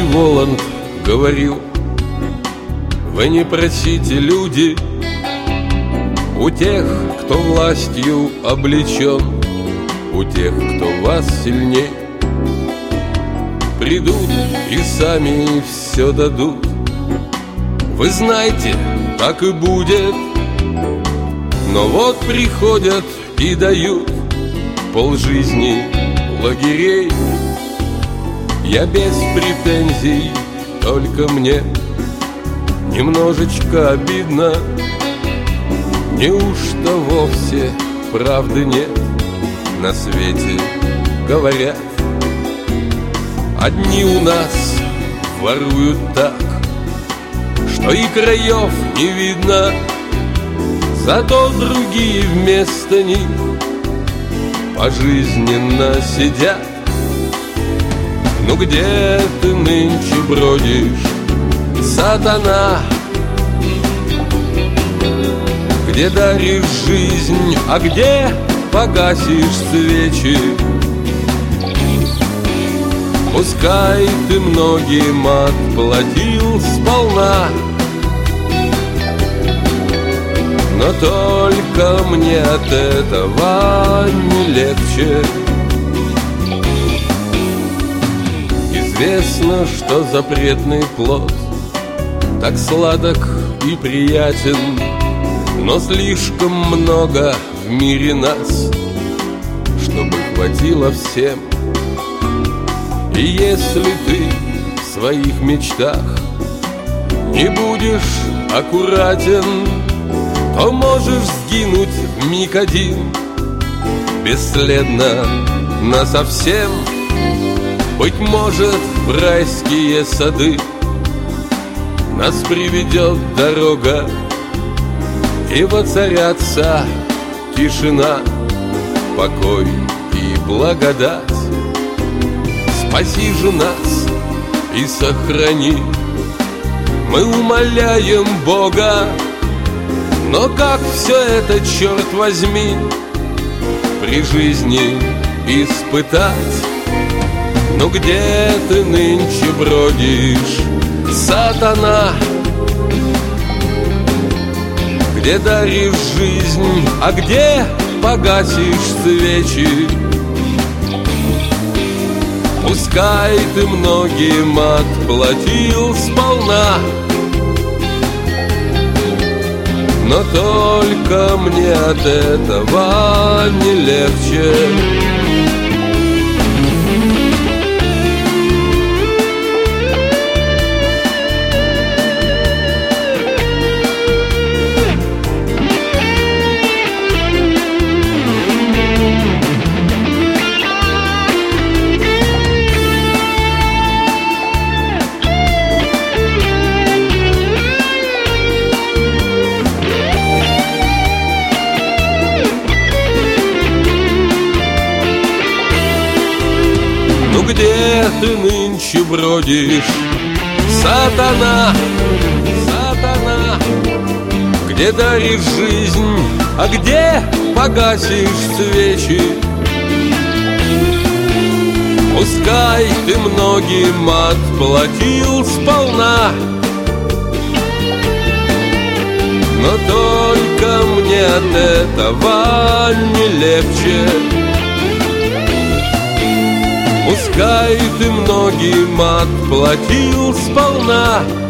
Воланд говорил: вы не просите, люди, у тех, кто властью облечен, у тех, кто вас сильней. Придут и сами все дадут. Вы знаете, так и будет. Но вот приходят и дают полжизни лагерей. Я без претензий, только мне немножечко обидно. Неужто вовсе правды нет на свете, говорят? Одни у нас воруют так, что и краев не видно, зато другие вместо них пожизненно сидят. Ну где ты нынче бродишь, сатана? Где даришь жизнь, а где погасишь свечи? Пускай ты многим отплатил сполна, но только мне от этого не легче. Известно, что запретный плод так сладок и приятен, но слишком много в мире нас, чтобы хватило всем. И если ты в своих мечтах не будешь аккуратен, то можешь сгинуть вмиг один, бесследно насовсем. Быть может, в райские сады нас приведет дорога, и воцарятся тишина, покой и благодать. Спаси же нас и сохрани, мы умоляем Бога. Но как все это, черт возьми, при жизни испытать? Ну где ты нынче бродишь, сатана? Где даришь жизнь, а где погасишь свечи? Пускай ты многим отплатил сполна, но только мне от этого не легче. Ну где ты нынче бродишь, сатана? Сатана, где даришь жизнь, а где погасишь свечи? Пускай ты многим отплатил сполна, но только мне от этого не легче. Пускай ты многим отплатил сполна,